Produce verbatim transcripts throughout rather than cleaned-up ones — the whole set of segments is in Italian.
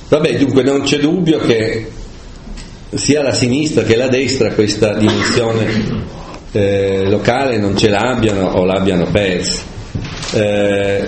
Vabbè, dunque non c'è dubbio che sia la sinistra che la destra questa dimensione eh, locale non ce l'abbiano o l'abbiano persa. Eh,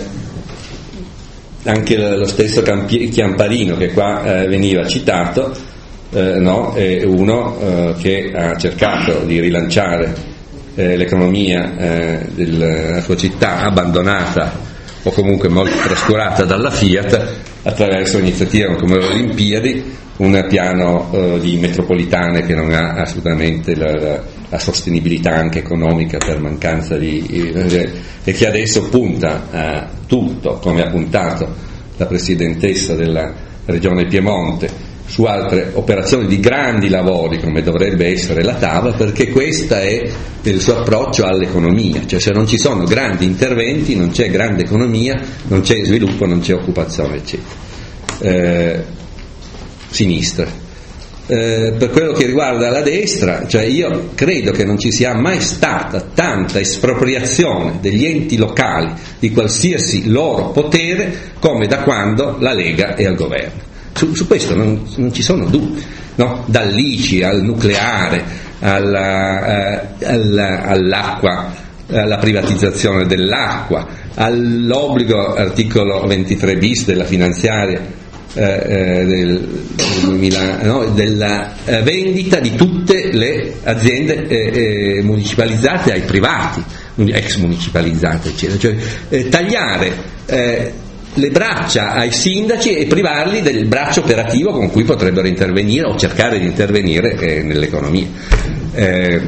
anche lo stesso Campi- Chiamparino che qua eh, veniva citato, eh, no, è uno eh, che ha cercato di rilanciare eh, l'economia eh, della sua città abbandonata o comunque molto trascurata dalla Fiat attraverso iniziative come le Olimpiadi, un piano eh, di metropolitane che non ha assolutamente la, la, la sostenibilità anche economica per mancanza di eh, e che adesso punta a tutto, come ha puntato la presidentessa della regione Piemonte, su altre operazioni di grandi lavori come dovrebbe essere la TAV, perché questa è il suo approccio all'economia, cioè se non ci sono grandi interventi non c'è grande economia, non c'è sviluppo, non c'è occupazione, eccetera. Eh, sinistra. Eh, per quello che riguarda la destra, cioè io credo che non ci sia mai stata tanta espropriazione degli enti locali di qualsiasi loro potere come da quando la Lega è al governo. Su, su questo non, non ci sono dubbi, no? Dall'I C I al nucleare, alla, eh, alla, all'acqua, alla privatizzazione dell'acqua, all'obbligo articolo ventitré bis della finanziaria eh, eh, del, del duemila, no? della eh, vendita di tutte le aziende eh, eh, municipalizzate ai privati, ex municipalizzate, eccetera. Cioè eh, tagliare eh, le braccia ai sindaci e privarli del braccio operativo con cui potrebbero intervenire o cercare di intervenire eh, nell'economia. Eh,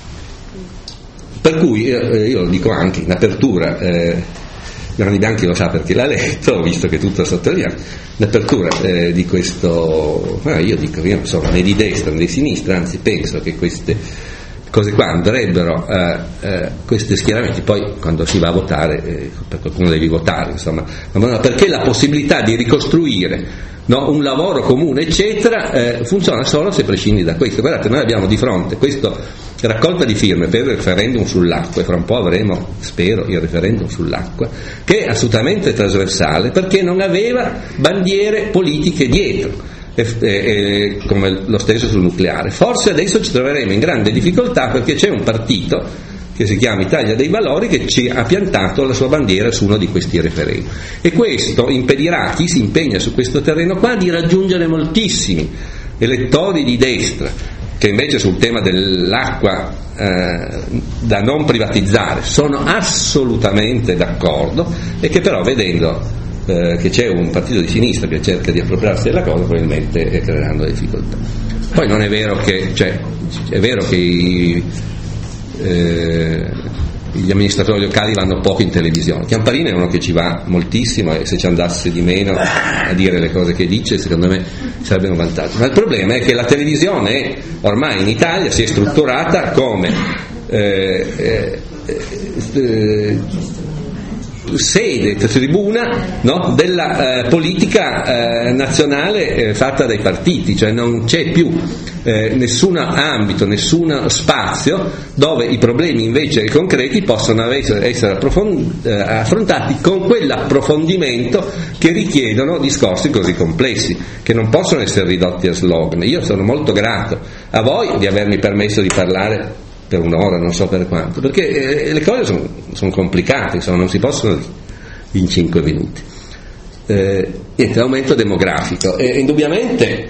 per cui io, io lo dico anche in apertura, eh, Giovanni Bianchi lo sa perché l'ha letto, visto che tutto è sottolineato, l'apertura eh, di questo, eh, io dico, io non sono né di destra né di sinistra, anzi penso che queste cose qua andrebbero eh, eh, questi schieramenti, poi quando si va a votare eh, per qualcuno devi votare, insomma, perché la possibilità di ricostruire, no, un lavoro comune eccetera eh, funziona solo se prescindi da questo. Guardate, noi abbiamo di fronte questa raccolta di firme per il referendum sull'acqua, e fra un po' avremo, spero, il referendum sull'acqua, che è assolutamente trasversale perché non aveva bandiere politiche dietro. E, e, come lo stesso sul nucleare. Forse adesso ci troveremo in grande difficoltà perché c'è un partito che si chiama Italia dei Valori che ci ha piantato la sua bandiera su uno di questi referendum, e questo impedirà a chi si impegna su questo terreno qua di raggiungere moltissimi elettori di destra che invece sul tema dell'acqua eh, da non privatizzare sono assolutamente d'accordo, e che però vedendo Eh, che c'è un partito di sinistra che cerca di appropriarsi della cosa probabilmente eh, creeranno difficoltà. Poi non è vero che, cioè, è vero che i, eh, gli amministratori locali vanno poco in televisione. Chiamparino è uno che ci va moltissimo, e se ci andasse di meno a dire le cose che dice secondo me sarebbe un vantaggio. Ma il problema è che la televisione è, ormai in Italia si è strutturata come eh, eh, eh, sede, tribuna, no, della eh, politica eh, nazionale eh, fatta dai partiti, cioè non c'è più eh, nessun ambito, nessun spazio dove i problemi invece concreti possono essere approfond- eh, affrontati con quell'approfondimento che richiedono discorsi così complessi, che non possono essere ridotti a slogan. Io sono molto grato a voi di avermi permesso di parlare per un'ora, non so per quanto, perché eh, le cose sono son complicate, insomma, non si possono dire in cinque minuti. Eh, niente, l'aumento demografico e indubbiamente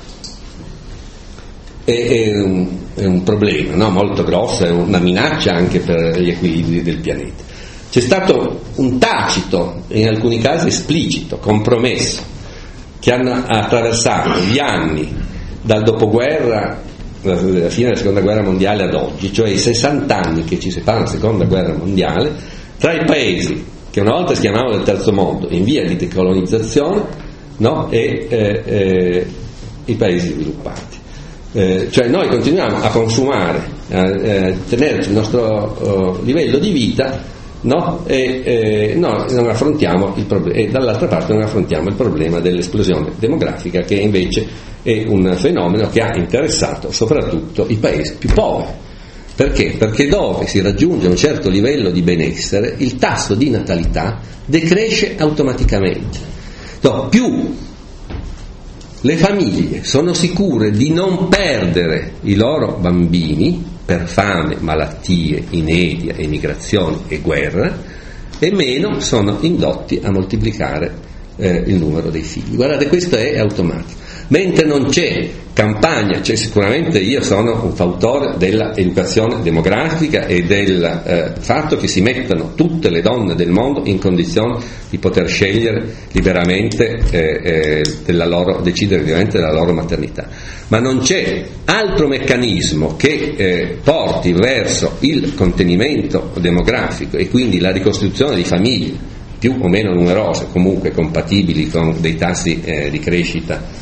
è, è, un, è un problema, no? Molto grosso, è una minaccia anche per gli equilibri del pianeta. C'è stato un tacito, in alcuni casi esplicito, compromesso, che hanno attraversato gli anni dal dopoguerra, dalla fine della seconda guerra mondiale ad oggi, cioè i sessanta anni che ci separano dalla seconda guerra mondiale, tra i paesi che una volta si chiamavano del terzo mondo in via di decolonizzazione, no? e eh, eh, i paesi sviluppati. Eh, cioè noi continuiamo a consumare, a eh, tenerci il nostro uh, livello di vita, no? e eh, no, non affrontiamo il problema, e dall'altra parte non affrontiamo il problema dell'esplosione demografica, che invece è un fenomeno che ha interessato soprattutto i paesi più poveri. Perché? Perché dove si raggiunge un certo livello di benessere il tasso di natalità decresce automaticamente. No, più le famiglie sono sicure di non perdere i loro bambini per fame, malattie, inedia, emigrazioni e guerra, e meno sono indotti a moltiplicare eh, il numero dei figli. Guardate, questo è automatico. Mentre non c'è campagna, cioè sicuramente io sono un fautore dell'educazione demografica e del eh, fatto che si mettano tutte le donne del mondo in condizione di poter scegliere liberamente eh, eh, della loro, decidere liberamente della loro maternità, ma non c'è altro meccanismo che eh, porti verso il contenimento demografico e quindi la ricostruzione di famiglie più o meno numerose, comunque compatibili con dei tassi eh, di crescita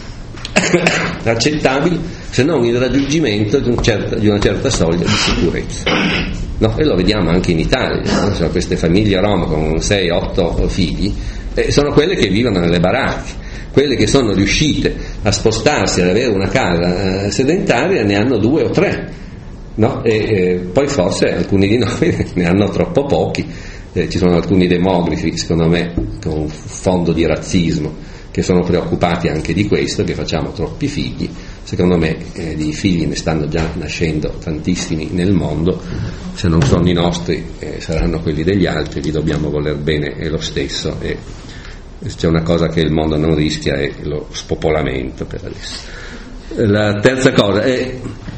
accettabili, se non il raggiungimento di, un certa, di una certa soglia di sicurezza, no? E lo vediamo anche in Italia, no? Sono queste famiglie rom con sei otto figli, eh, sono quelle che vivono nelle baracche, quelle che sono riuscite a spostarsi ad avere una casa eh, sedentaria ne hanno due o tre, no? E eh, poi forse alcuni di noi ne hanno troppo pochi. Eh, ci sono alcuni demografi, secondo me, con un fondo di razzismo, che sono preoccupati anche di questo, che facciamo troppi figli. Secondo me eh, di figli ne stanno già nascendo tantissimi nel mondo, se non sono i nostri eh, saranno quelli degli altri, li dobbiamo voler bene è lo stesso, e c'è una cosa che il mondo non rischia, è lo spopolamento per adesso. La terza cosa è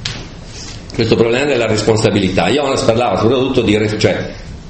questo problema della responsabilità. Jonas parlava soprattutto di, cioè,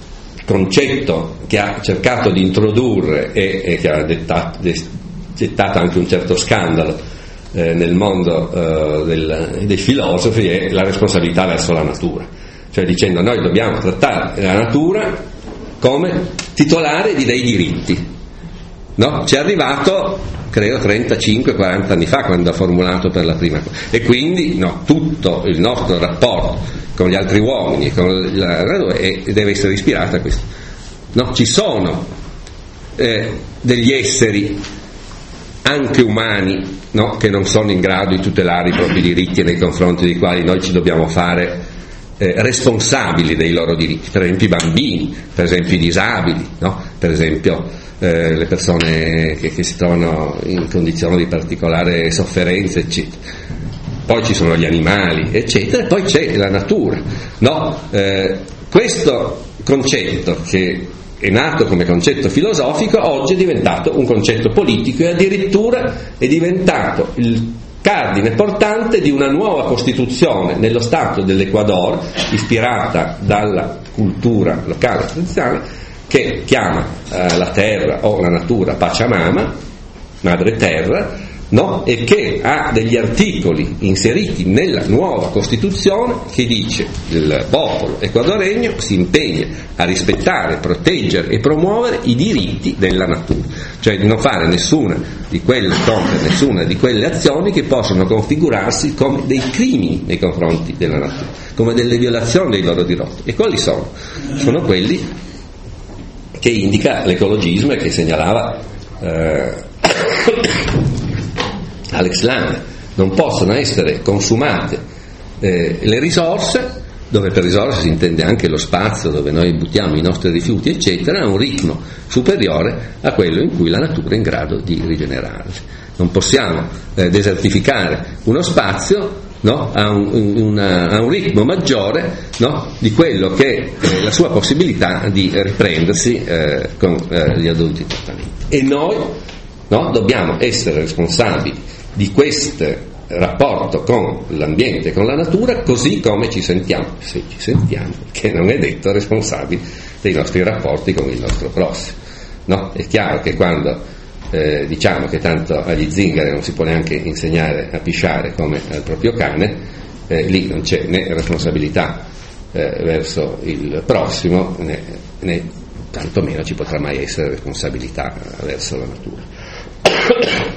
concetto che ha cercato di introdurre e, e che ha dettato, gettato anche un certo scandalo eh, nel mondo eh, del, dei filosofi, è la responsabilità verso la natura, cioè dicendo noi dobbiamo trattare la natura come titolare di dei diritti, no? Ci è arrivato credo trentacinque quaranta anni fa quando ha formulato per la prima cosa, e quindi no, tutto il nostro rapporto con gli altri uomini con la, e deve essere ispirato a questo, no? Ci sono eh, degli esseri anche umani, no? Che non sono in grado di tutelare i propri diritti e nei confronti dei quali noi ci dobbiamo fare eh, responsabili dei loro diritti, per esempio i bambini, per esempio i disabili, no? Per esempio eh, le persone che, che si trovano in condizioni di particolare sofferenza, eccetera. Poi ci sono gli animali, eccetera, e poi c'è la natura, no? Eh, questo concetto, che è nato come concetto filosofico, oggi è diventato un concetto politico e addirittura è diventato il cardine portante di una nuova costituzione nello Stato dell'Ecuador, ispirata dalla cultura locale tradizionale, che chiama eh, la terra o la natura Pachamama, madre terra, no? E che ha degli articoli inseriti nella nuova Costituzione che dice il popolo ecuadoregno si impegna a rispettare, proteggere e promuovere i diritti della natura, cioè di non fare nessuna di quelle compiere nessuna di quelle azioni che possono configurarsi come dei crimini nei confronti della natura, come delle violazioni dei loro diritti. E quali sono? Sono quelli che indica l'ecologismo e che segnalava eh, Alex Langer. Non possono essere consumate eh, le risorse, dove per risorse si intende anche lo spazio dove noi buttiamo i nostri rifiuti, eccetera, a un ritmo superiore a quello in cui la natura è in grado di rigenerarli. Non possiamo eh, desertificare uno spazio, no, a, un, una, a un ritmo maggiore, no, di quello che è la sua possibilità di riprendersi eh, con eh, gli adulti trattamenti. E noi, no, dobbiamo essere responsabili di questo rapporto con l'ambiente, con la natura, così come ci sentiamo, se ci sentiamo, che non è detto responsabili dei nostri rapporti con il nostro prossimo, no? È chiaro che quando eh, diciamo che tanto agli zingari non si può neanche insegnare a pisciare come al proprio cane, eh, lì non c'è né responsabilità eh, verso il prossimo, né, né tantomeno ci potrà mai essere responsabilità verso la natura.